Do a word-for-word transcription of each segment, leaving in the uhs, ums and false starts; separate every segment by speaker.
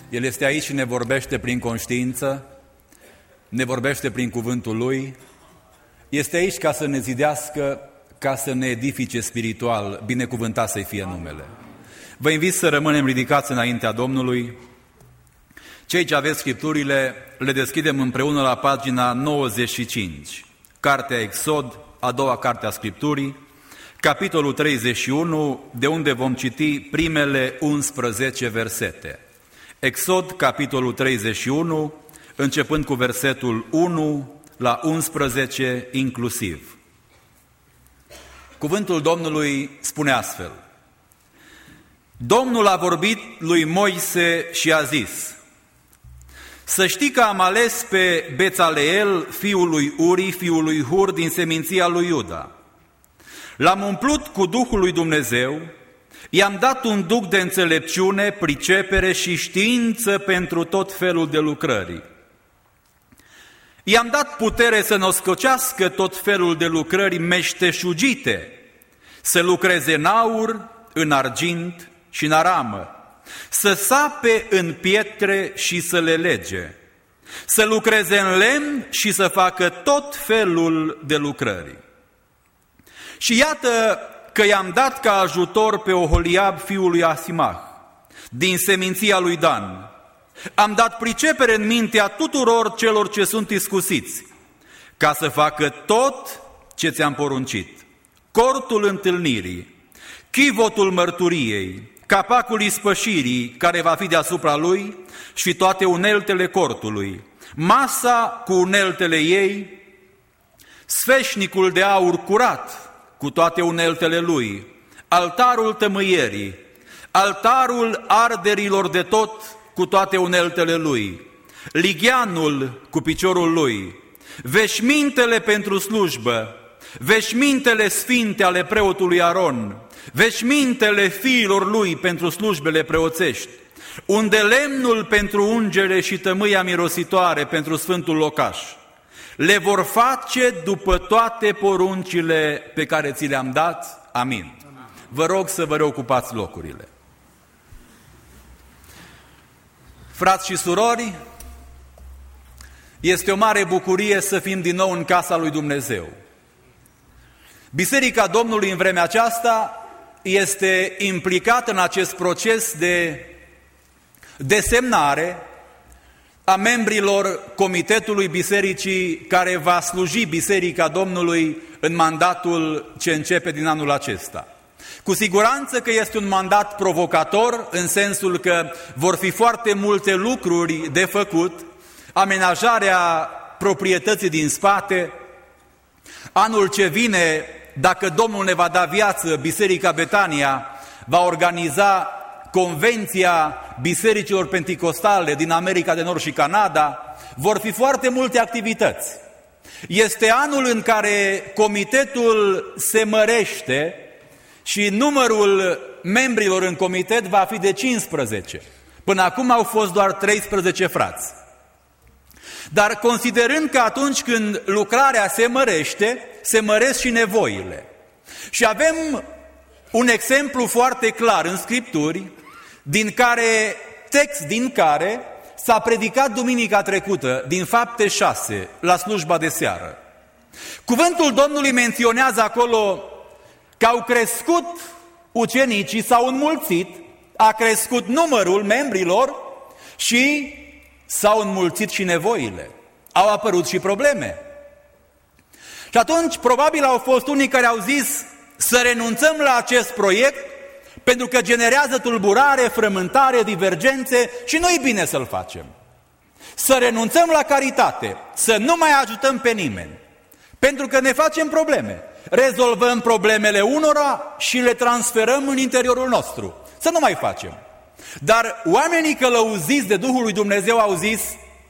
Speaker 1: El este aici și ne vorbește prin conștiință, ne vorbește prin cuvântul Lui. Este aici ca să ne zidească, ca să ne edifice spiritual, binecuvântat să-i fie numele. Vă invit să rămânem ridicați înaintea Domnului. Cei ce aveți Scripturile, le deschidem împreună la pagina nouăzeci și cinci. Cartea Exod, a doua carte a Scripturii, capitolul treizeci și unu, de unde vom citi primele unsprezece versete. Exod, capitolul treizeci și unu, începând cu versetul unu la unsprezece inclusiv. Cuvântul Domnului spune astfel: Domnul a vorbit lui Moise și a zis: să știi că am ales pe Bețaleel, fiul lui Uri, fiul lui Hur, din seminția lui Iuda. L-am umplut cu Duhul lui Dumnezeu, i-am dat un duc de înțelepciune, pricepere și știință pentru tot felul de lucrări. I-am dat putere să născocească tot felul de lucrări meșteșugite, să lucreze în aur, în argint și în aramă, să sape în pietre și să le lege, să lucreze în lemn și să facă tot felul de lucrări. Și iată că i-am dat ca ajutor pe Oholiab, fiul lui Asimach, din seminția lui Dan. Am dat pricepere în mintea tuturor celor ce sunt iscusiți, ca să facă tot ce ți-am poruncit: cortul întâlnirii, chivotul mărturiei, capacul ispășirii care va fi deasupra lui și toate uneltele cortului, masa cu uneltele ei, sfeșnicul de aur curat cu toate uneltele lui, altarul tămâierii, altarul arderilor de tot cu toate uneltele lui, ligheanul cu piciorul lui, veșmintele pentru slujbă, veșmintele sfinte ale preotului Aron, veșmintele fiilor lui pentru slujbele preoțești, unde lemnul pentru ungere și tămâia mirositoare pentru sfântul locaș. Le vor face după toate poruncile pe care ți le-am dat. Amin. Vă rog să vă reocupați locurile. Frați și surori, este o mare bucurie să fim din nou în casa lui Dumnezeu. Biserica Domnului în vremea aceasta este implicată în acest proces de desemnare a membrilor Comitetului Bisericii care va sluji Biserica Domnului în mandatul ce începe din anul acesta. Cu siguranță că este un mandat provocator, în sensul că vor fi foarte multe lucruri de făcut, amenajarea proprietății din spate. Anul ce vine, dacă Domnul ne va da viață, Biserica Betania va organiza Convenția Bisericilor Penticostale din America de Nord și Canada. Vor fi foarte multe activități. Este anul în care comitetul se mărește și numărul membrilor în comitet va fi de cincisprezece. Până acum au fost doar treisprezece frați. Dar considerând că atunci când lucrarea se mărește, se măresc și nevoile. Și avem un exemplu foarte clar în Scripturi, din care, text din care s-a predicat duminica trecută, din Fapte șase, la slujba de seară. Cuvântul Domnului menționează acolo că au crescut ucenicii, s-au înmulțit, a crescut numărul membrilor și s-au înmulțit și nevoile. Au apărut și probleme. Și atunci, probabil au fost unii care au zis să renunțăm la acest proiect pentru că generează tulburare, frământare, divergențe și nu-i bine să-l facem. Să renunțăm la caritate, să nu mai ajutăm pe nimeni, pentru că ne facem probleme. Rezolvăm problemele unora și le transferăm în interiorul nostru. Să nu mai facem. Dar oamenii călăuziți de Duhul lui Dumnezeu au zis: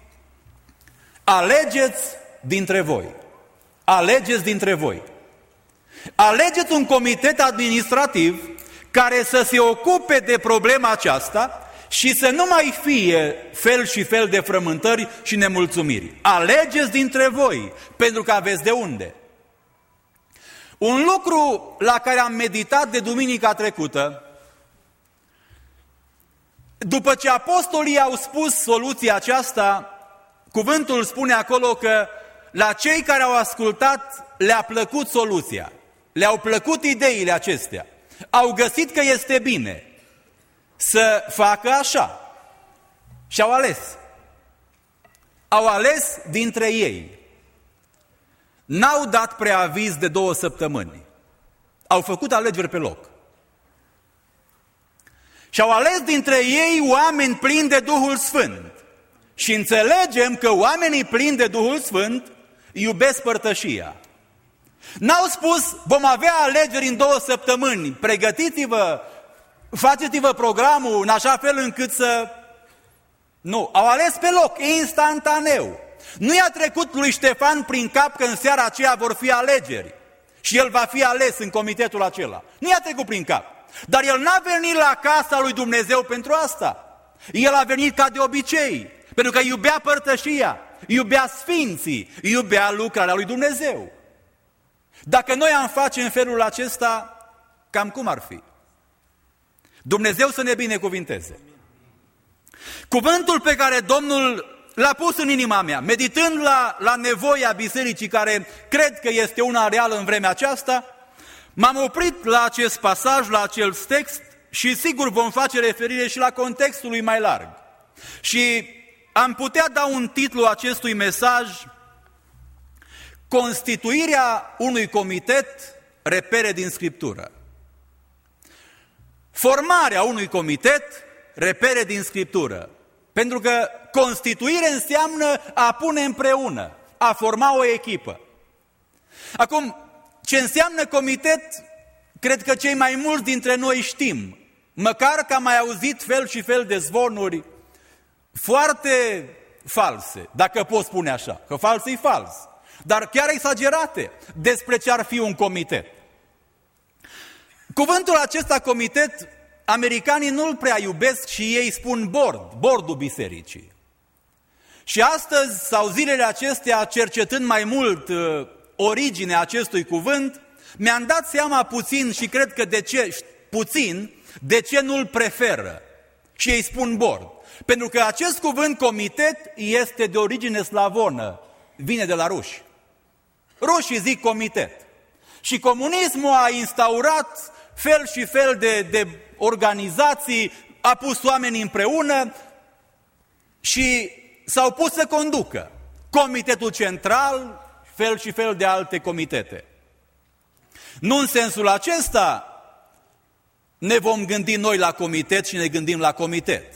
Speaker 1: alegeți dintre voi. Alegeți dintre voi. Alegeți un comitet administrativ care să se ocupe de problema aceasta și să nu mai fie fel și fel de frământări și nemulțumiri. Alegeți dintre voi, pentru că aveți de unde. Un lucru la care am meditat de duminica trecută După ce apostolii au spus soluția aceasta, cuvântul spune acolo că la cei care au ascultat le-a plăcut soluția, le-au plăcut ideile acestea, au găsit că este bine să facă așa și au ales. Au ales dintre ei. N-au dat preaviz de două săptămâni. Au făcut alegeri pe loc. Și au ales dintre ei oameni plini de Duhul Sfânt. Și înțelegem că oamenii plini de Duhul Sfânt iubesc părtășia. N-au spus, vom avea alegeri în două săptămâni, pregătiți-vă, faceți-vă programul în așa fel încât să... Nu, au ales pe loc, instantaneu. Nu i-a trecut lui Ștefan prin cap că în seara aceea vor fi alegeri și el va fi ales în comitetul acela. Nu i-a trecut prin cap. Dar el n-a venit la casa lui Dumnezeu pentru asta. El a venit ca de obicei, pentru că iubea părtășia, iubea sfinții, iubea lucrarea lui Dumnezeu. Dacă noi am face în felul acesta, cam cum ar fi? Dumnezeu să ne binecuvinteze. Cuvântul pe care Domnul l-a pus în inima mea, meditând la, la nevoia bisericii, care cred că este una reală în vremea aceasta, m-am oprit la acest pasaj, la acel text și sigur vom face referire și la contextul lui mai larg. Și am putea da un titlu acestui mesaj: Constituirea unui comitet, repere din Scriptură. Formarea unui comitet, repere din Scriptură. Pentru că constituire înseamnă a pune împreună, a forma o echipă. Acum, ce înseamnă comitet, cred că cei mai mulți dintre noi știm, măcar că am mai auzit fel și fel de zvonuri foarte false, dacă pot spune așa, că fals e fals, dar chiar exagerate despre ce ar fi un comitet. Cuvântul acesta comitet, americanii nu-l prea iubesc și ei spun board, bordul bisericii. Și astăzi, sau zilele acestea, cercetând mai mult uh, originea acestui cuvânt, mi-am dat seama puțin și cred că de ce, puțin, de ce nu-l preferă. Și ei spun board. Pentru că acest cuvânt comitet este de origine slavonă, vine de la ruși. Rușii zic comitet. Și comunismul a instaurat fel și fel de, de organizații, a pus oamenii împreună și s-au pus să conducă. Comitetul central, fel și fel de alte comitete. Nu în sensul acesta ne vom gândi noi la comitet și ne gândim la comitet.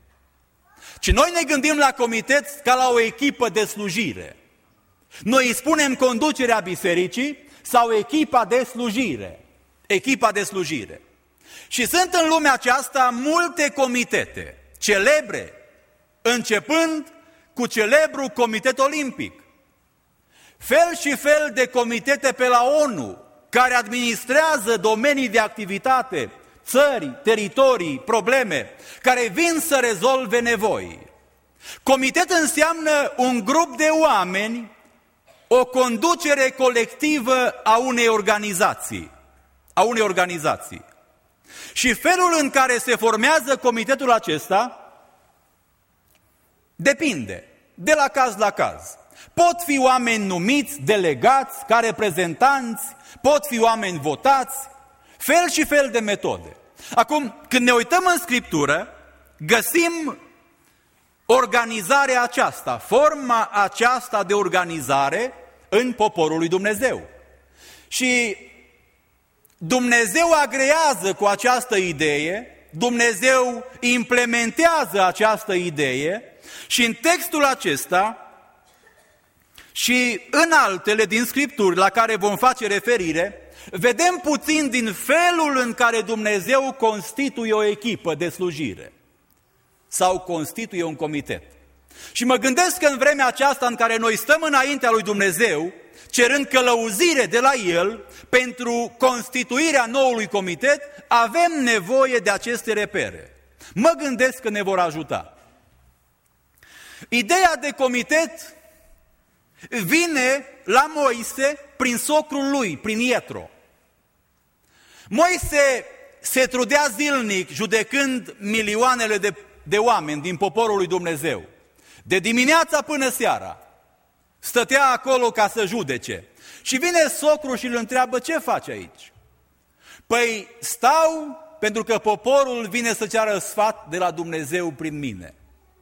Speaker 1: Ci noi ne gândim la comitet ca la o echipă de slujire. Noi îi spunem conducerea bisericii sau echipa de slujire. Echipa de slujire. Și sunt în lumea aceasta multe comitete, celebre, începând cu celebrul Comitet Olimpic. Fel și fel de comitete pe la ONU, care administrează domenii de activitate, țări, teritorii, probleme, care vin să rezolve nevoi. Comitet înseamnă un grup de oameni, o conducere colectivă a unei organizații. A unei organizații. Și felul în care se formează comitetul acesta depinde, de la caz la caz. Pot fi oameni numiți, delegați, ca reprezentanți, pot fi oameni votați, fel și fel de metode. Acum, când ne uităm în Scriptură, găsim organizarea aceasta, forma aceasta de organizare în poporul lui Dumnezeu. Și Dumnezeu agrează cu această idee, Dumnezeu implementează această idee și în textul acesta și în altele din Scripturi la care vom face referire, vedem puțin din felul în care Dumnezeu constituie o echipă de slujire sau constituie un comitet. Și mă gândesc că în vremea aceasta în care noi stăm înaintea lui Dumnezeu, cerând călăuzire de la El pentru constituirea noului comitet, avem nevoie de aceste repere. Mă gândesc că ne vor ajuta. Ideea de comitet vine la Moise prin socrul lui, prin Ietro. Moise se trudea zilnic judecând milioanele de de oameni din poporul lui Dumnezeu. De dimineața până seara stătea acolo ca să judece. Și vine socrul și îl întreabă: ce faci aici? Păi stau pentru că poporul vine să ceară sfat de la Dumnezeu prin mine.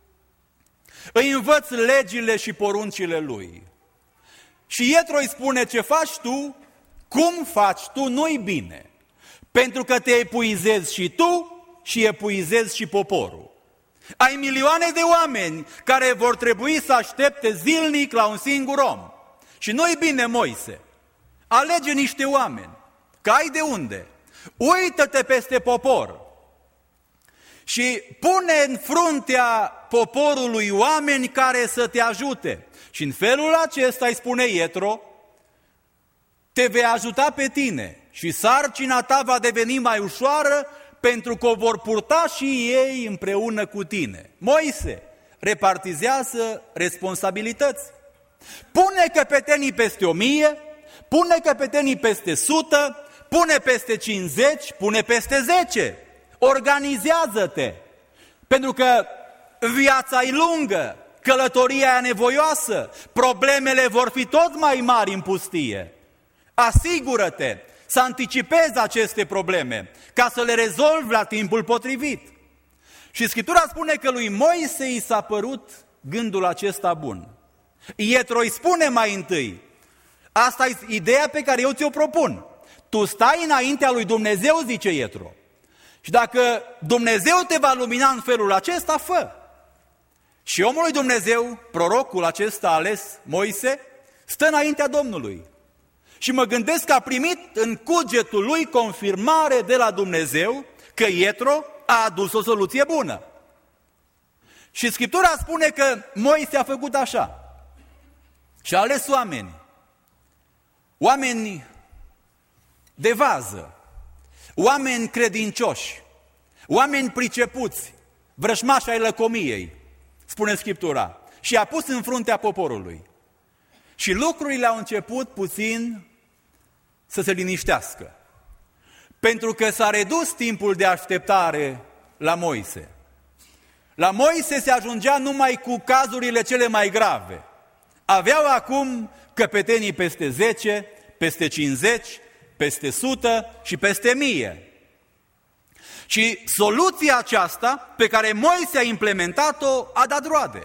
Speaker 1: Îi învăț legile și poruncile lui. Și Ietro îi spune: ce faci tu, cum faci tu, nu-i bine. Pentru că te epuizezi și tu și epuizezi și poporul. Ai milioane de oameni care vor trebui să aștepte zilnic la un singur om. Și nu-i bine, Moise. Alege niște oameni, că ai de unde. Uită-te peste popor și pune în fruntea poporului oameni care să te ajute. Și în felul acesta, îi spune Ietro, te vei ajuta pe tine și sarcina ta va deveni mai ușoară, pentru că o vor purta și ei împreună cu tine. Moise repartizează responsabilități. Pune căpetenii peste o mie, pune căpetenii peste sută, pune peste cincizeci, pune peste zece. Organizează-te, pentru că viața e lungă, călătoria e nevoioasă, problemele vor fi tot mai mari în pustie. Asigură-te să anticipezi aceste probleme, ca să le rezolvi la timpul potrivit. Și Scriptura spune că lui Moise i s-a părut gândul acesta bun. Ietro îi spune mai întâi: asta e ideea pe care eu ți-o propun. Tu stai înaintea lui Dumnezeu, zice Ietro. Și dacă Dumnezeu te va lumina în felul acesta, fă. Și omul lui Dumnezeu, prorocul acesta ales, Moise, stă înaintea Domnului. Și mă gândesc că a primit în cugetul lui confirmare de la Dumnezeu că Ietro a adus o soluție bună. Și Scriptura spune că Moise a făcut așa. Și a ales oameni, oameni de vază, oameni credincioși, oameni pricepuți, vrășmași ai lăcomiei, spune Scriptura, și a pus în fruntea poporului. Și lucrurile au început puțin să se liniștească, pentru că s-a redus timpul de așteptare la Moise. La Moise se ajungea numai cu cazurile cele mai grave. Aveau acum căpetenii peste zece, peste cincizeci, peste sută și peste mie. Și soluția aceasta pe care Moise a implementat-o a dat roade.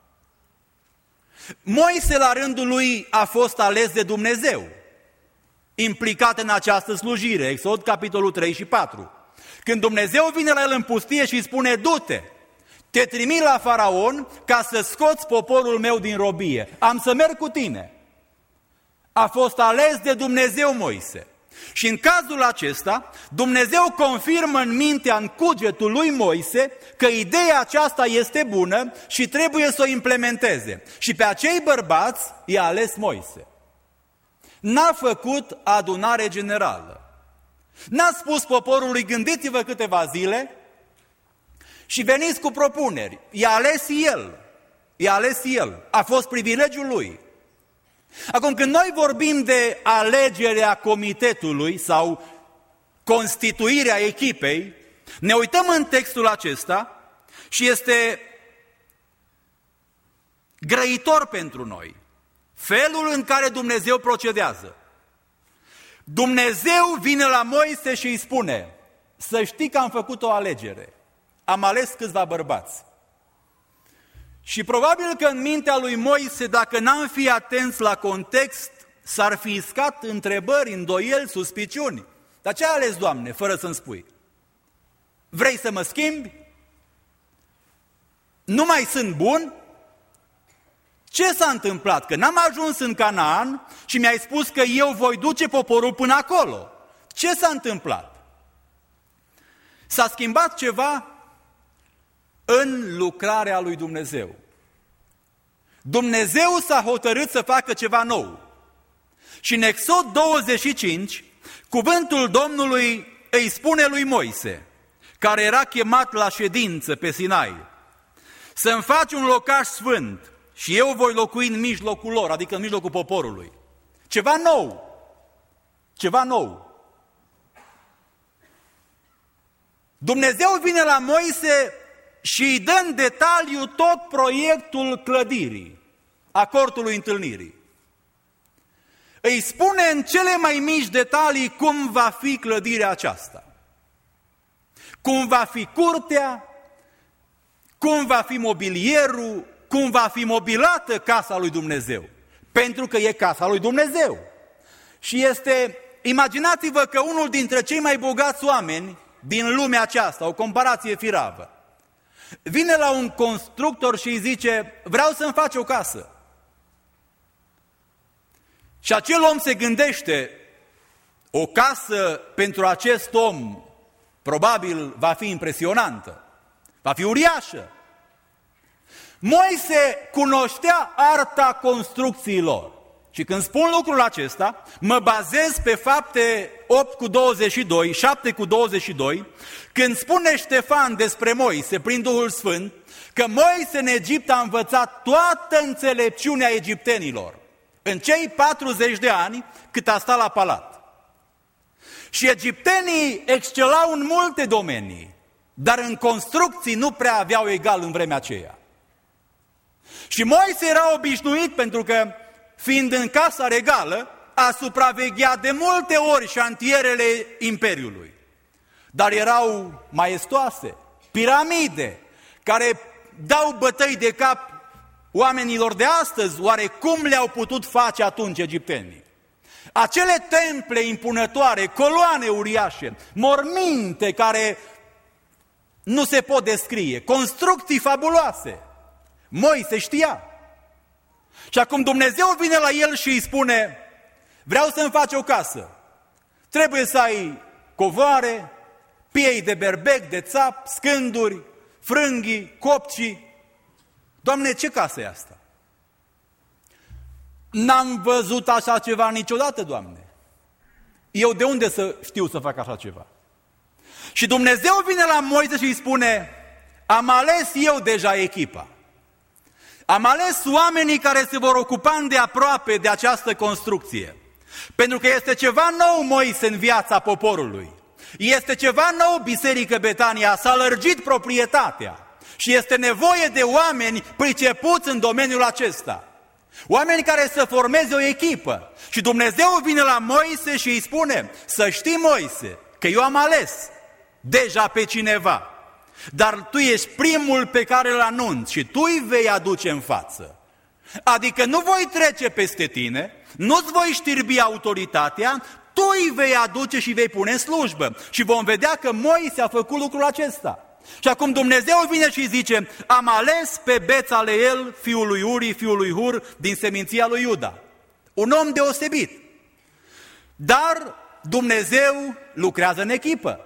Speaker 1: Moise la rândul lui a fost ales de Dumnezeu, implicat în această slujire, Exod capitolul trei și patru. Când Dumnezeu vine la el în pustie și îi spune: du-te, te trimit la Faraon ca să scoți poporul meu din robie, am să merg cu tine. A fost ales de Dumnezeu Moise. Și în cazul acesta, Dumnezeu confirmă în mintea, în cugetul lui Moise, că ideea aceasta este bună și trebuie să o implementeze. Și pe acei bărbați i-a ales Moise. N-a făcut adunare generală. N-a spus poporului: gândiți-vă câteva zile și veniți cu propuneri. I-a ales el. I-a ales el. A fost privilegiul lui. Acum, când noi vorbim de alegerea comitetului sau constituirea echipei, ne uităm în textul acesta și este grăitor pentru noi felul în care Dumnezeu procedează. Dumnezeu vine la Moise și îi spune: să știi că am făcut o alegere, am ales câțiva bărbați. Și probabil că în mintea lui Moise, dacă n-am fi atenți la context, s-ar fi iscat întrebări, îndoieli, suspiciuni. Dar ce ai ales, Doamne, fără să-mi spui? Vrei să mă schimbi? Nu mai sunt bun? Ce s-a întâmplat? Că n-am ajuns în Canaan și mi-ai spus că eu voi duce poporul până acolo. Ce s-a întâmplat? S-a schimbat ceva în lucrarea lui Dumnezeu. Dumnezeu s-a hotărât să facă ceva nou. Și în Exod douăzeci și cinci, cuvântul Domnului îi spune lui Moise, care era chemat la ședință pe Sinai: să-mi faci un locaș sfânt și eu voi locui în mijlocul lor, adică în mijlocul poporului. Ceva nou. Ceva nou. Dumnezeu vine la Moise și îi dă în detaliu tot proiectul clădirii, a cortului întâlnirii. Îi spune în cele mai mici detalii cum va fi clădirea aceasta, cum va fi curtea, cum va fi mobilierul, cum va fi mobilată casa lui Dumnezeu, pentru că e casa lui Dumnezeu. Și este, imaginați-vă că unul dintre cei mai bogați oameni din lumea aceasta, o comparație firavă, vine la un constructor și îi zice: vreau să-mi faci o casă. Și acel om se gândește: o casă pentru acest om probabil va fi impresionantă, va fi uriașă. Moise cunoștea arta construcțiilor. Și când spun lucrul acesta, mă bazez pe Fapte opt cu douăzeci și doi, șapte cu douăzeci și doi, când spune Ștefan despre Moise, prin Duhul Sfânt, că Moise în Egipt a învățat toată înțelepciunea egiptenilor, în cei patruzeci de ani cât a stat la palat. Și egiptenii excelau în multe domenii, dar în construcții nu prea aveau egal în vremea aceea. Și Moise era obișnuit, pentru că, fiind în casa regală, a supravegheat de multe ori șantierele Imperiului. Dar erau maestoase, piramide, care dau bătăi de cap oamenilor de astăzi. Oare cum le-au putut face atunci egiptenii? Acele temple impunătoare, coloane uriașe, morminte care nu se pot descrie, construcții fabuloase. Moise știa. Și acum Dumnezeu vine la el și îi spune: vreau să-mi faci o casă. Trebuie să ai covoare, piei de berbec, de țap, scânduri, frânghii, copcii. Doamne, ce casă e asta? N-am văzut așa ceva niciodată, Doamne. Eu de unde să știu să fac așa ceva? Și Dumnezeu vine la Moise și îi spune: am ales eu deja echipa. Am ales oamenii care se vor ocupa îndeaproape de această construcție. Pentru că este ceva nou, Moise, în viața poporului. Este ceva nou, Biserică Betania, s-a lărgit proprietatea. Și este nevoie de oameni pricepuți în domeniul acesta. Oameni care să formeze o echipă. Și Dumnezeu vine la Moise și îi spune: să știi, Moise, că eu am ales deja pe cineva, dar tu ești primul pe care îl anunț și tu îi vei aduce în față. Adică nu voi trece peste tine, nu-ți voi știrbi autoritatea, tu îi vei aduce și vei pune în slujbă. Și vom vedea că Moise a făcut lucrul acesta. Și acum Dumnezeu vine și zice: am ales pe Bețaleel, fiul lui Uri, fiul lui Hur, din seminția lui Iuda. Un om deosebit. Dar Dumnezeu lucrează în echipă.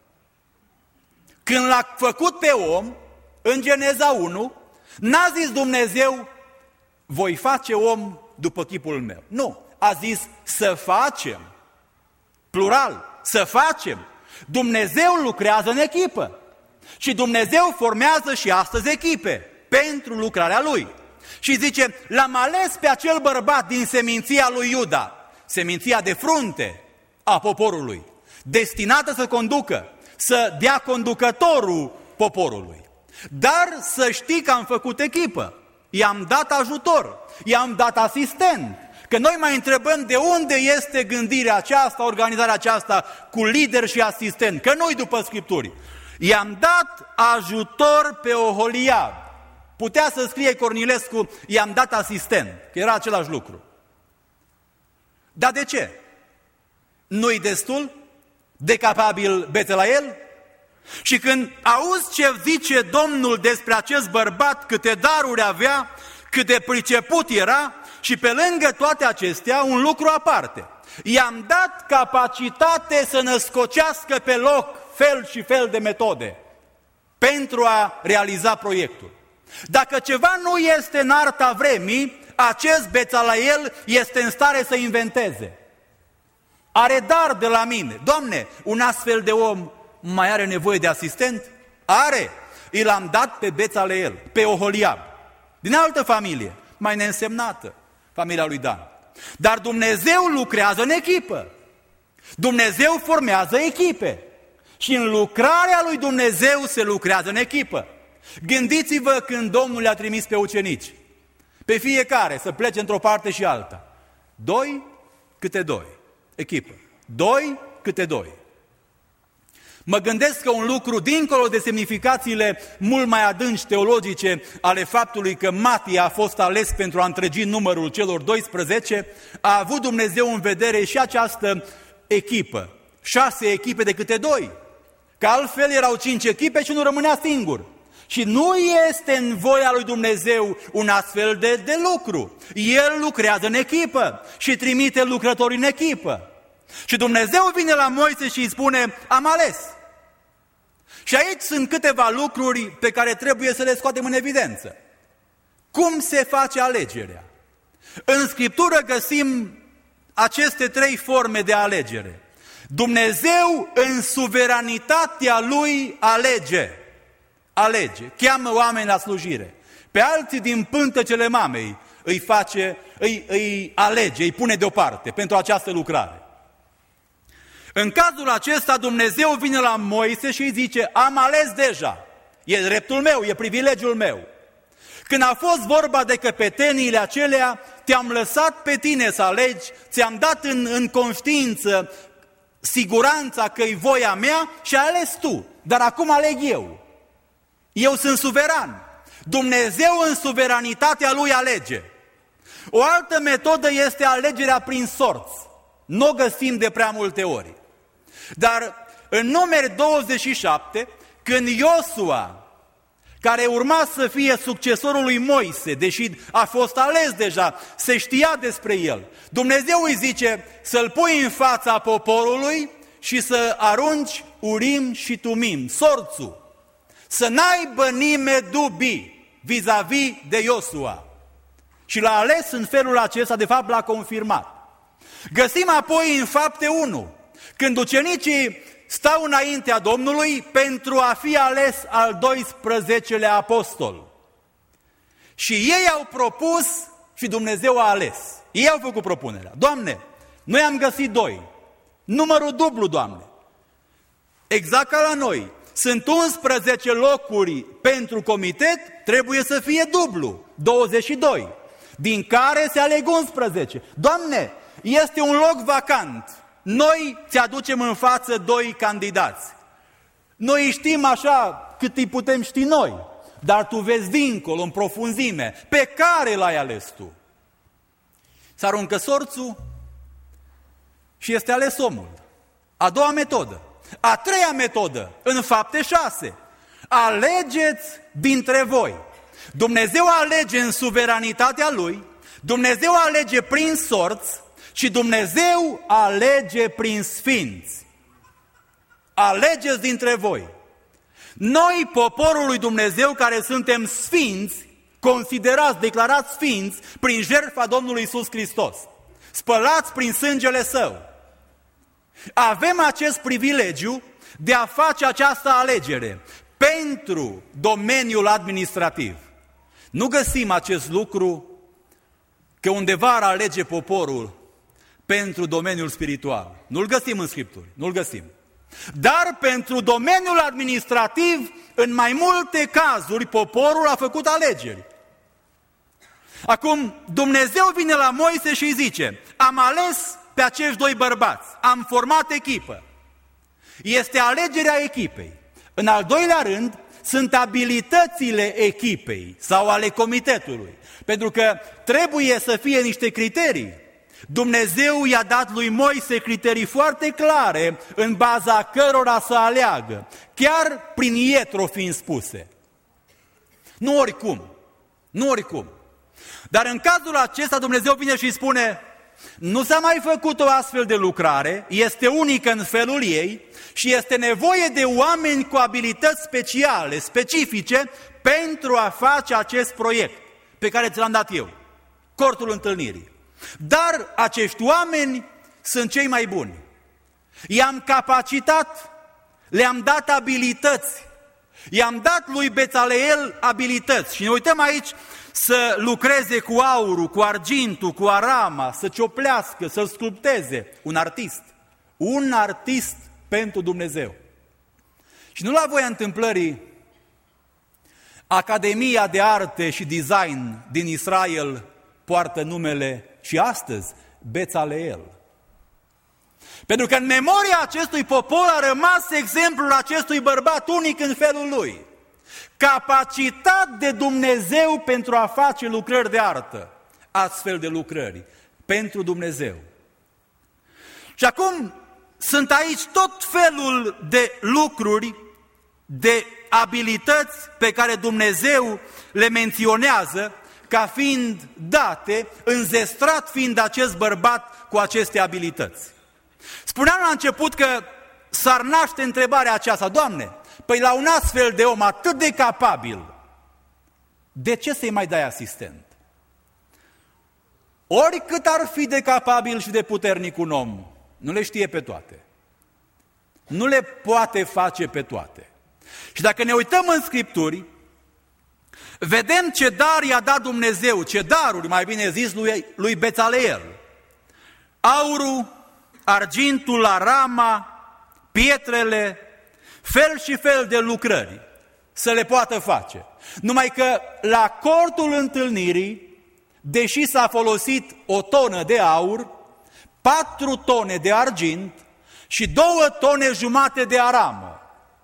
Speaker 1: Când l-a făcut pe om, în Geneza unu, n-a zis Dumnezeu: voi face om după chipul meu. Nu, a zis: să facem. Plural, să facem. Dumnezeu lucrează în echipă. Și Dumnezeu formează și astăzi echipe pentru lucrarea Lui. Și zice: l-am ales pe acel bărbat din seminția lui Iuda, seminția de frunte a poporului, destinată să conducă, să dea conducătorul poporului. Dar să știi că am făcut echipă, i-am dat ajutor, i-am dat asistent. Că noi mai întrebăm de unde este gândirea aceasta, organizarea aceasta cu lider și asistent, că noi după Scripturi. I-am dat ajutor pe Oholiab. Putea să scrie Cornilescu: i-am dat asistent, că era același lucru. Dar de ce? Nu-i destul de capabil Bețaleel? Și când auzi ce zice Domnul despre acest bărbat, câte daruri avea, cât de priceput era, și pe lângă toate acestea, un lucru aparte: i-am dat capacitate să născocească pe loc fel și fel de metode pentru a realiza proiectul. Dacă ceva nu este în arta vremii, acest Bețaleel este în stare să inventeze. Are dar de la mine. Doamne, un astfel de om mai are nevoie de asistent? Are. I l-am dat pe Bețaleel, pe Oholiab, din altă familie, mai neînsemnată, familia lui Dan. Dar Dumnezeu lucrează în echipă. Dumnezeu formează echipe. Și în lucrarea lui Dumnezeu se lucrează în echipă. Gândiți-vă când Domnul le-a trimis pe ucenici, pe fiecare să plece într-o parte și alta. Doi câte doi, echipă. Doi câte doi. Mă gândesc că un lucru, dincolo de semnificațiile mult mai adânci teologice ale faptului că Matia a fost ales pentru a întregi numărul celor doisprezece, a avut Dumnezeu în vedere și această echipă. Șase echipe de câte doi. Că altfel erau cinci echipe și nu rămânea singur. Și nu este în voia lui Dumnezeu un astfel de, de lucru. El lucrează în echipă și trimite lucrători în echipă. Și Dumnezeu vine la Moise și îi spune, am ales. Și aici sunt câteva lucruri pe care trebuie să le scoatem în evidență. Cum se face alegerea? În Scriptură găsim aceste trei forme de alegere. Dumnezeu în suveranitatea Lui alege. Alege, cheamă oameni la slujire. Pe alții din pântecele mamei îi face, îi, îi alege, îi pune deoparte pentru această lucrare. În cazul acesta Dumnezeu vine la Moise și îi zice, am ales deja, e dreptul meu, e privilegiul meu. Când a fost vorba de căpeteniile acelea, te-am lăsat pe tine să alegi, ți-am dat în, în conștiință siguranța că-i voia mea și ai ales tu, dar acum aleg eu. Eu sunt suveran. Dumnezeu în suveranitatea Lui alege. O altă metodă este alegerea prin sorți. Nu o găsim de prea multe ori. Dar în Numeri douăzeci și șapte, când Iosua, care urma să fie succesorul lui Moise, deși a fost ales deja, se știa despre el, Dumnezeu îi zice să-l pui în fața poporului și să arunci Urim și Tumim, sorțul. Să n-aibă nimeni dubii vis-a-vis de Iosua. Și l-a ales în felul acesta, de fapt l-a confirmat. Găsim apoi în Fapte unu, când ucenicii stau înaintea Domnului pentru a fi ales al doisprezecelea apostol. Și ei au propus și Dumnezeu a ales. Ei au făcut propunerea. Doamne, noi am găsit doi. Numărul dublu, Doamne. Exact ca la noi. Sunt unsprezece locuri pentru comitet, trebuie să fie dublu, douăzeci și doi, din care se aleg unsprezece. Doamne, este un loc vacant, noi ți aducem în față doi candidați. Noi știm așa cât îi putem ști noi, dar tu vezi dincolo, în profunzime, pe care l-ai ales tu. Se aruncă sorțul și este ales omul. A doua metodă. A treia metodă, în Fapte șase, alegeți dintre voi. Dumnezeu alege în suveranitatea Lui, Dumnezeu alege prin sorți și Dumnezeu alege prin sfinți. Alegeți dintre voi. Noi, poporul lui Dumnezeu, care suntem sfinți, considerați, declarați sfinți prin jertfa Domnului Iisus Hristos, spălați prin sângele Său, avem acest privilegiu de a face această alegere pentru domeniul administrativ. Nu găsim acest lucru că undeva ar alege poporul pentru domeniul spiritual. Nu-l găsim în Scripturi, nu-l găsim. Dar pentru domeniul administrativ, în mai multe cazuri, poporul a făcut alegeri. Acum, Dumnezeu vine la Moise și îi zice, am ales pe acești doi bărbați, am format echipă. Este alegerea echipei. În al doilea rând, sunt abilitățile echipei sau ale comitetului. Pentru că trebuie să fie niște criterii. Dumnezeu i-a dat lui Moise criterii foarte clare în baza cărora să aleagă, chiar prin Ietro fiind spuse. Nu oricum, nu oricum. Dar în cazul acesta Dumnezeu vine și spune, nu s-a mai făcut o astfel de lucrare, este unică în felul ei și este nevoie de oameni cu abilități speciale, specifice, pentru a face acest proiect pe care ți l-am dat eu, cortul întâlnirii. Dar acești oameni sunt cei mai buni. I-am capacitat, le-am dat abilități, i-am dat lui Bețaleel abilități și ne uităm aici să lucreze cu aurul, cu argintul, cu arama, să cioplească, să sculpteze. Un artist. Un artist pentru Dumnezeu. Și nu la voia întâmplării Academia de Arte și Design din Israel poartă numele și astăzi Bețaleel. Pentru că în memoria acestui popor a rămas exemplul acestui bărbat unic în felul lui. Capacitat de Dumnezeu pentru a face lucrări de artă, astfel de lucrări, pentru Dumnezeu. Și acum sunt aici tot felul de lucruri, de abilități pe care Dumnezeu le menționează ca fiind date, înzestrat fiind acest bărbat cu aceste abilități. Spuneam la început că s-ar naște întrebarea aceasta: Doamne, păi la un astfel de om atât de capabil, de ce să-i mai dai asistent? Oricât ar fi de capabil și de puternic un om, nu le știe pe toate. Nu le poate face pe toate. Și dacă ne uităm în Scripturi, vedem ce dar i-a dat Dumnezeu, ce daruri, mai bine zis, lui, lui Bețaleel. Aurul, argintul, arama, pietrele, fel și fel de lucrări să le poată face. Numai că la cortul întâlnirii, deși s-a folosit o tonă de aur, patru tone de argint și două tone jumate de aramă,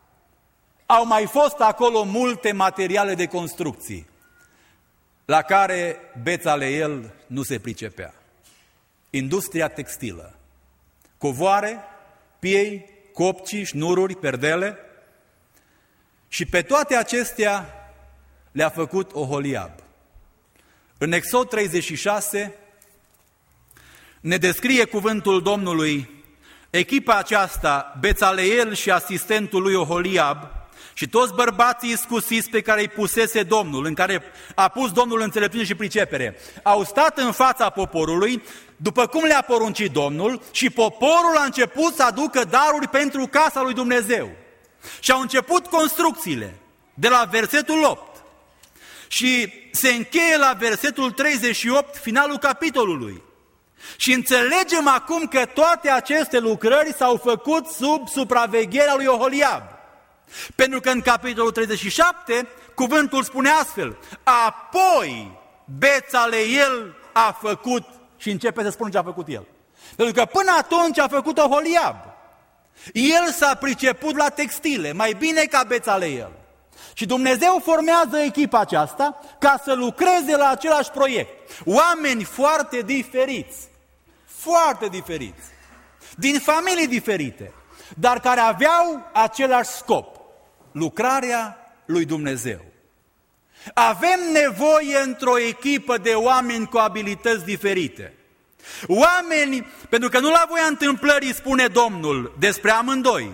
Speaker 1: au mai fost acolo multe materiale de construcții la care Bețaleel nu se pricepea. Industria textilă, covoare, piei, copci, șnururi, perdele, și pe toate acestea le-a făcut Oholiab. În Exod treizeci și șase ne descrie cuvântul Domnului echipa aceasta, Bețaleel și asistentul lui Oholiab, și toți bărbații iscusiți pe care îi pusese Domnul, în care a pus Domnul înțelepciune și pricepere, au stat în fața poporului, după cum le-a poruncit Domnul, și poporul a început să aducă daruri pentru casa lui Dumnezeu. Și au început construcțiile, de la versetul opt. Și se încheie la versetul treizeci și opt, finalul capitolului. Și înțelegem acum că toate aceste lucrări s-au făcut sub supravegherea lui Oholiab. Pentru că în capitolul treizeci și șapte, cuvântul spune astfel: apoi Bețaleel a făcut, și începe să spună ce a făcut el. Pentru că până atunci a făcut Oholiab. El s-a priceput la textile, mai bine ca Bețaleel. Și Dumnezeu formează echipa aceasta ca să lucreze la același proiect. Oameni foarte diferiți, foarte diferiți, din familii diferite, dar care aveau același scop: lucrarea lui Dumnezeu. Avem nevoie într-o echipă de oameni cu abilități diferite. Oameni, pentru că nu la voia întâmplării spune Domnul despre amândoi.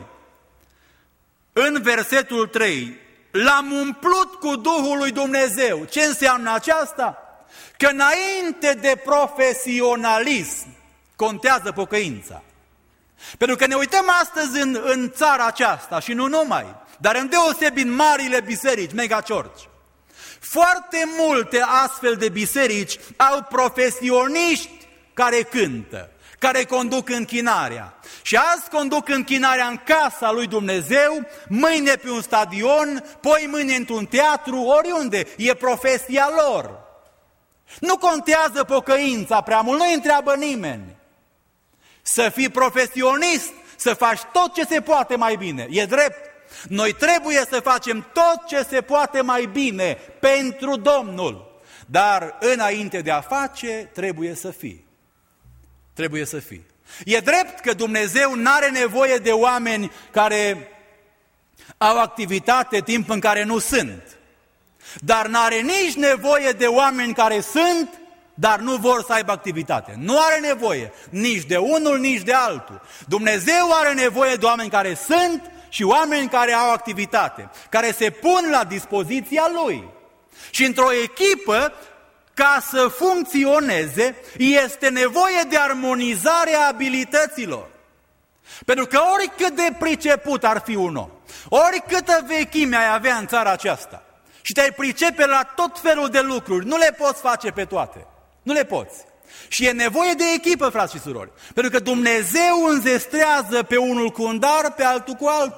Speaker 1: În versetul trei, l-am umplut cu Duhul lui Dumnezeu. Ce înseamnă aceasta? Că înainte de profesionalism contează pocăința. Pentru că ne uităm astăzi în, în țara aceasta și nu numai, dar îndeosebi în marile biserici, mega church. Foarte multe astfel de biserici au profesioniști care cântă, care conduc închinarea. Și azi conduc închinarea în casa lui Dumnezeu, mâine pe un stadion, poi mâine într-un teatru, oriunde. E profesia lor. Nu contează pocăința prea mult, nu întreabă nimeni. Să fii profesionist, să faci tot ce se poate mai bine. E drept. Noi trebuie să facem tot ce se poate mai bine pentru Domnul. Dar înainte de a face, trebuie să fii. Trebuie să fii. E drept că Dumnezeu n-are nevoie de oameni care au activitate timp în care nu sunt. Dar n-are nici nevoie de oameni care sunt, dar nu vor să aibă activitate. Nu are nevoie nici de unul, nici de altul. Dumnezeu are nevoie de oameni care sunt și oameni care au activitate, care se pun la dispoziția Lui. Și într-o echipă, ca să funcționeze, este nevoie de armonizarea abilităților. Pentru că oricât de priceput ar fi un om, oricâtă vechime ai avea în țara aceasta și te-ai pricepe la tot felul de lucruri, nu le poți face pe toate. Nu le poți. Și e nevoie de echipă, frați și surori. Pentru că Dumnezeu înzestrează pe unul cu un dar, pe altul cu altul.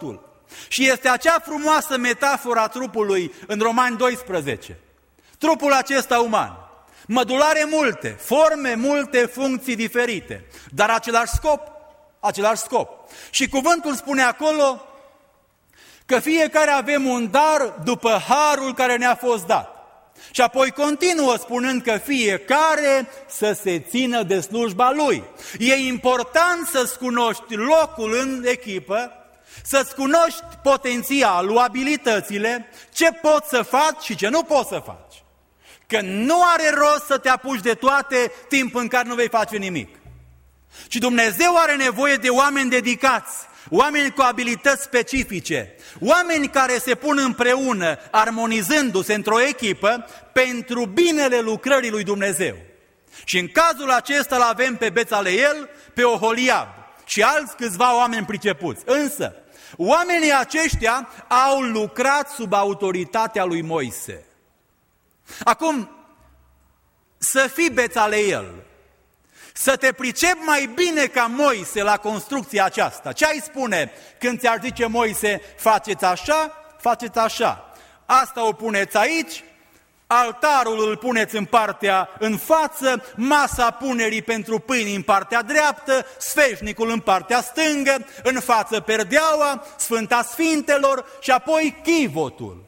Speaker 1: Și este acea frumoasă metaforă a trupului în Romani doisprezece. Trupul acesta uman, mădulare multe, forme multe, funcții diferite, dar același scop, același scop. Și cuvântul spune acolo că fiecare avem un dar după harul care ne-a fost dat. Și apoi continuă spunând că fiecare să se țină de slujba lui. E important să-ți cunoști locul în echipă, să-ți cunoști potențialul, abilitățile, ce poți să faci și ce nu poți să faci. Că nu are rost să te apuci de toate timp în care nu vei face nimic. Și Dumnezeu are nevoie de oameni dedicați, oameni cu abilități specifice, oameni care se pun împreună, armonizându-se într-o echipă pentru binele lucrării lui Dumnezeu. Și în cazul acesta îl avem pe Bețaleel, pe Oholiab și alți câțiva oameni pricepuți. Însă, oamenii aceștia au lucrat sub autoritatea lui Moise. Acum, să fii Bețaleel, să te pricepi mai bine ca Moise la construcția aceasta. Ce ai spune când ți-ar zice Moise, faceți așa, faceți așa. Asta o puneți aici, altarul îl puneți în partea în față, masa punerii pentru pâini în partea dreaptă, sfeșnicul în partea stângă, în față perdeaua, Sfânta Sfintelor și apoi chivotul.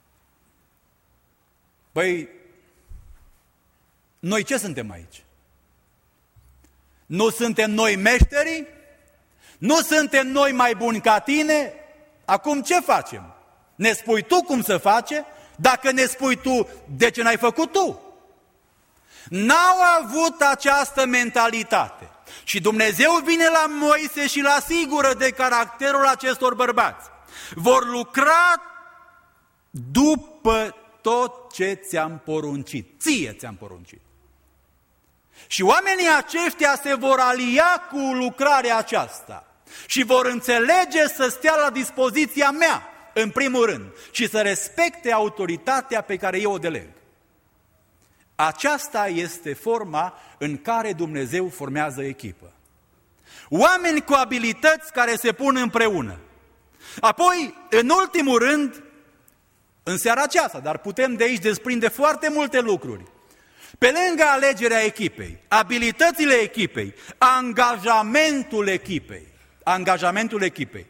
Speaker 1: Păi, noi ce suntem aici? Nu suntem noi meșterii? Nu suntem noi mai buni ca tine? Acum ce facem? Ne spui tu cum să face? Dacă ne spui tu, de ce n-ai făcut tu? N-au avut această mentalitate. Și Dumnezeu vine la Moise și îl asigură de caracterul acestor bărbați. Vor lucra după tot ce ți-am poruncit. Ție ți-am poruncit. Și oamenii aceștia se vor alia cu lucrarea aceasta și vor înțelege să stea la dispoziția mea, în primul rând, și să respecte autoritatea pe care eu o deleg. Aceasta este forma în care Dumnezeu formează echipă. Oameni cu abilități care se pun împreună. Apoi, în ultimul rând, în seara aceasta, dar putem de aici desprinde foarte multe lucruri. Pe lângă alegerea echipei, abilitățile echipei, angajamentul echipei, angajamentul echipei,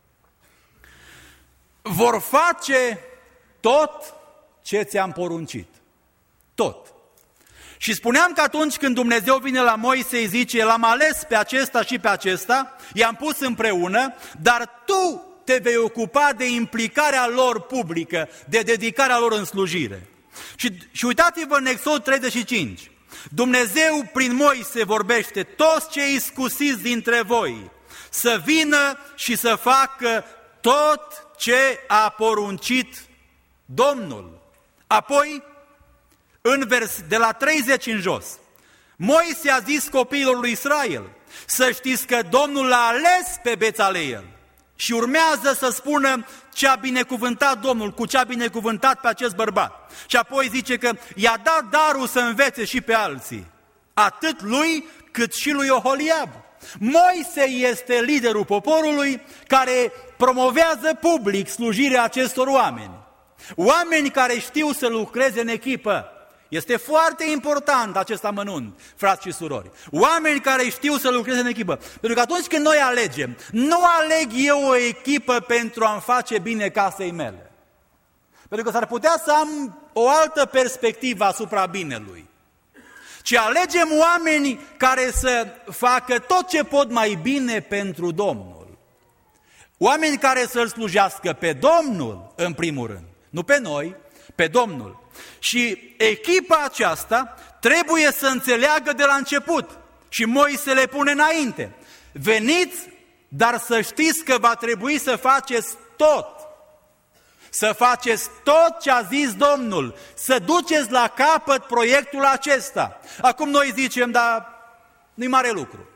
Speaker 1: vor face tot ce ți-am poruncit. Tot. Și spuneam că atunci când Dumnezeu vine la Moise, îi zice, l-am ales pe acesta și pe acesta, i-am pus împreună, dar tu te vei ocupa de implicarea lor publică, de dedicarea lor în slujire. Și, și uitați-vă în Exod treizeci și cinci. Dumnezeu prin Moise vorbește, toți cei iscusiți dintre voi să vină și să facă tot ce a poruncit Domnul. Apoi, în vers, de la treizeci în jos, Moise a zis copiilor lui Israel, să știți că Domnul l-a ales pe Bețaleel. Și urmează să spună ce a binecuvântat Domnul, cu ce a binecuvântat pe acest bărbat. Și apoi zice că i-a dat darul să învețe și pe alții, atât lui cât și lui Oholiab. Moise este liderul poporului care promovează public slujirea acestor oameni. Oameni care știu să lucreze în echipă. Este foarte important acest amănunt, frați și surori. Oameni care știu să lucreze în echipă. Pentru că atunci când noi alegem, nu aleg eu o echipă pentru a-mi face bine casei mele. Pentru că s-ar putea să am o altă perspectivă asupra binelui. Ci alegem oameni care să facă tot ce pot mai bine pentru Domnul. Oameni care să-L slujească pe Domnul, în primul rând. Nu pe noi, pe Domnul. Și echipa aceasta trebuie să înțeleagă de la început. Și Moise le pune înainte. Veniți, dar să știți că va trebui să faceți tot. Să faceți tot ce a zis Domnul. Să duceți la capăt proiectul acesta. Acum noi zicem, dar nu-i mare lucru.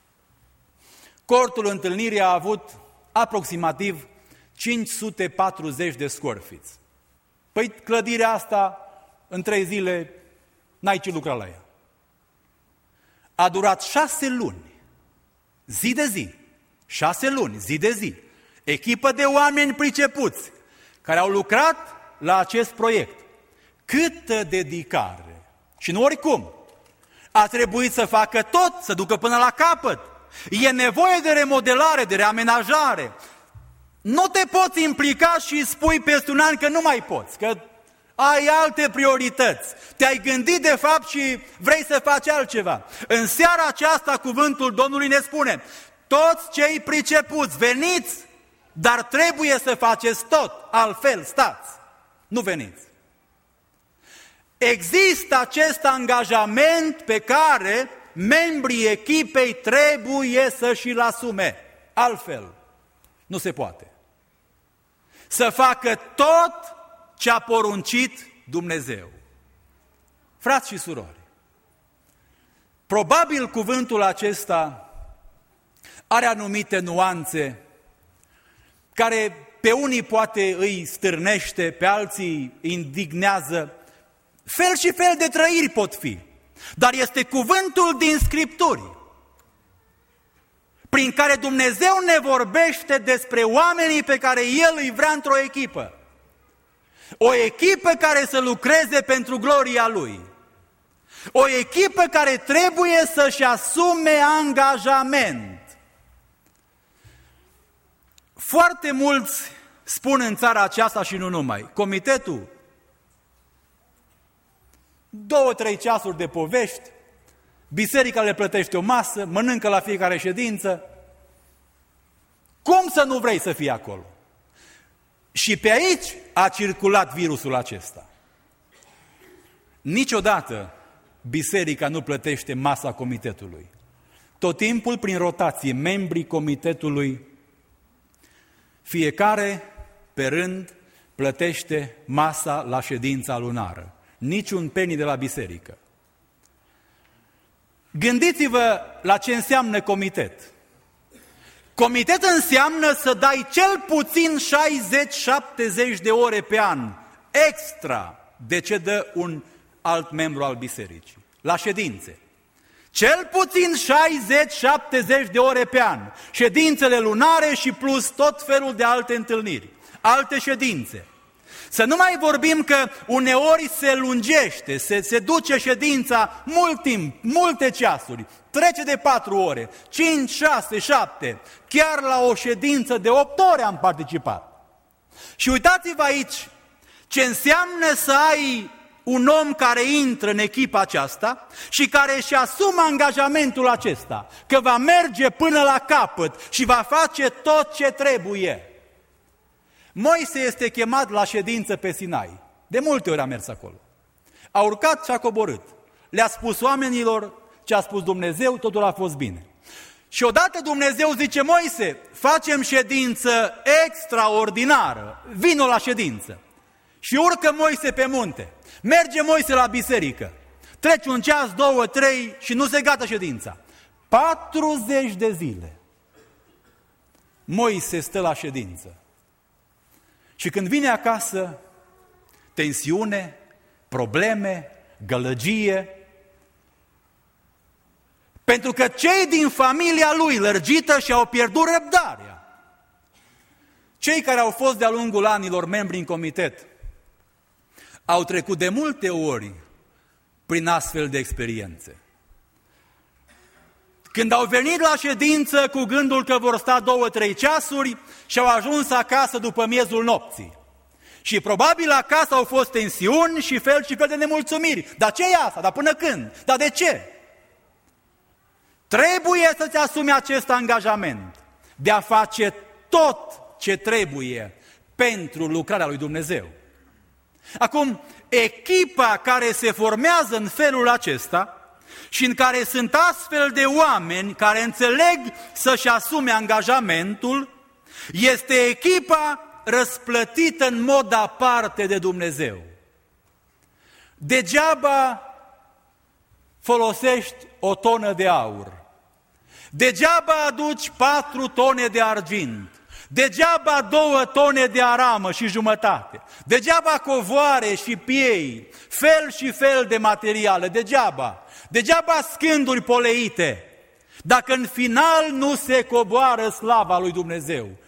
Speaker 1: Cortul întâlnirii a avut aproximativ cinci sute patruzeci de square feet. Păi clădirea asta, în trei zile, n-ai ce lucra la ea. A durat șase luni, zi de zi, șase luni, zi de zi, echipă de oameni pricepuți care au lucrat la acest proiect. Câtă dedicare! Și nu oricum. A trebuit să facă tot, să ducă până la capăt. E nevoie de remodelare, de reamenajare. Nu te poți implica și spui peste un an că nu mai poți, că ai alte priorități. Te-ai gândit de fapt și vrei să faci altceva. În seara aceasta cuvântul Domnului ne spune: toți cei pricepuți, veniți, dar trebuie să faceți tot, altfel stați, nu veniți. Există acest angajament pe care membrii echipei trebuie să și-l asume, altfel nu se poate. Să facă tot ce a poruncit Dumnezeu. Frați și surori, probabil cuvântul acesta are anumite nuanțe care pe unii poate îi stârnește, pe alții indignează. Fel și fel de trăiri pot fi, dar este cuvântul din Scripturi prin care Dumnezeu ne vorbește despre oamenii pe care El îi vrea într-o echipă. O echipă care să lucreze pentru gloria Lui. O echipă care trebuie să-și asume angajament. Foarte mulți spun în țara aceasta și nu numai: comitetul, două, trei ceasuri de povești, biserica le plătește o masă, mănâncă la fiecare ședință. Cum să nu vrei să fii acolo? Și pe aici a circulat virusul acesta. Niciodată biserica nu plătește masa comitetului. Tot timpul, prin rotație, membrii comitetului, fiecare pe rând plătește masa la ședința lunară. Niciun penny de la biserică. Gândiți-vă la ce înseamnă comitet. Comitet înseamnă să dai cel puțin șaizeci șaptezeci de ore pe an extra de ce dă un alt membru al bisericii la ședințe. Cel puțin șaizeci șaptezeci de ore pe an. Ședințele lunare și plus tot felul de alte întâlniri, alte ședințe. Să nu mai vorbim că uneori se lungește, se, se duce ședința mult timp, multe ceasuri, trece de patru ore, cinci, șase, șapte, chiar la o ședință de opt ore am participat. Și uitați-vă aici ce înseamnă să ai un om care intră în echipa aceasta și care își asumă angajamentul acesta, că va merge până la capăt și va face tot ce trebuie. Moise este chemat la ședință pe Sinai. De multe ori a mers acolo. A urcat și a coborât. Le-a spus oamenilor ce a spus Dumnezeu, totul a fost bine. Și odată Dumnezeu zice: Moise, facem ședință extraordinară, vino la ședință. Și urcă Moise pe munte. Merge Moise la biserică. Trece un ceas, două, trei și nu se gata ședința. patruzeci de zile Moise stă la ședință. Și când vine acasă, tensiune, probleme, gălăgie, pentru că cei din familia lui lărgită și-au pierdut răbdarea. Cei care au fost de-a lungul anilor membri în comitet au trecut de multe ori prin astfel de experiențe. Când au venit la ședință cu gândul că vor sta două, trei ceasuri și au ajuns acasă după miezul nopții. Și probabil acasă au fost tensiuni și fel și fel de nemulțumiri. Dar ce e asta? Dar până când? Dar de ce? Trebuie să-ți asumi acest angajament de a face tot ce trebuie pentru lucrarea lui Dumnezeu. Acum, echipa care se formează în felul acesta și în care sunt astfel de oameni care înțeleg să-și asume angajamentul, este echipa răsplătită în mod aparte de Dumnezeu. Degeaba folosești o tonă de aur, degeaba aduci patru tone de argint, degeaba două tone de aramă și jumătate, degeaba covoare și piei, fel și fel de materiale, degeaba, degeaba scânduri poleite, dacă în final nu se coboară slava lui Dumnezeu.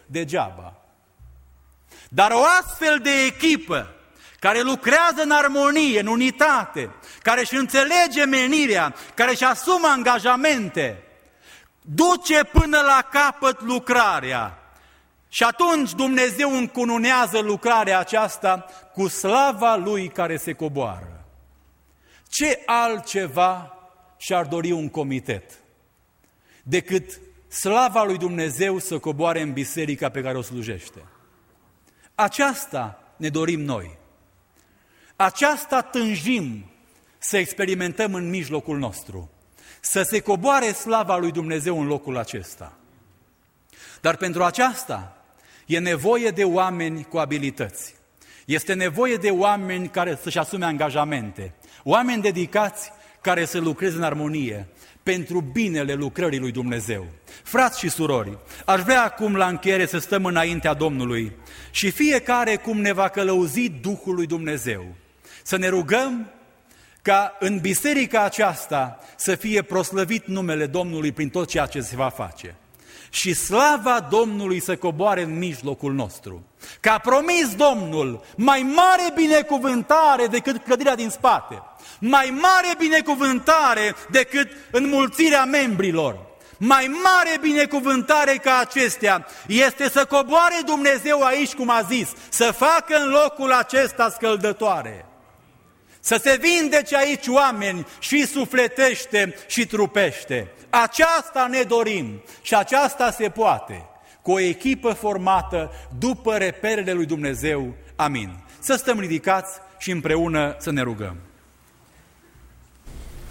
Speaker 1: degeaba. Dar o astfel de echipă care lucrează în armonie, în unitate, care își înțelege menirea, care își asumă angajamente, duce până la capăt lucrarea. Și atunci Dumnezeu încununează lucrarea aceasta cu slava Lui care se coboară. Ce altceva și-ar dori un comitet decât slava lui Dumnezeu să coboare în biserica pe care o slujește? Aceasta ne dorim noi. Aceasta tânjim să experimentăm în mijlocul nostru. Să se coboare slava lui Dumnezeu în locul acesta. Dar pentru aceasta e nevoie de oameni cu abilități. Este nevoie de oameni care să-și asume angajamente. Oameni dedicați care să lucreze în armonie pentru binele lucrării lui Dumnezeu. Frați și surori, aș vrea acum la încheiere să stăm înaintea Domnului și fiecare cum ne va călăuzi Duhul lui Dumnezeu. Să ne rugăm ca în biserica aceasta să fie proslăvit numele Domnului prin tot ceea ce se va face. Și slava Domnului să coboare în mijlocul nostru. Că a promis Domnul mai mare binecuvântare decât clădirea din spate, mai mare binecuvântare decât înmulțirea membrilor, mai mare binecuvântare ca acestea este să coboare Dumnezeu aici, cum a zis, să facă în locul acesta scăldătoare. Să se vindece aici oameni și sufletește și trupește. Aceasta ne dorim și aceasta se poate cu o echipă formată după reperele lui Dumnezeu. Amin. Să stăm ridicați și împreună să ne rugăm.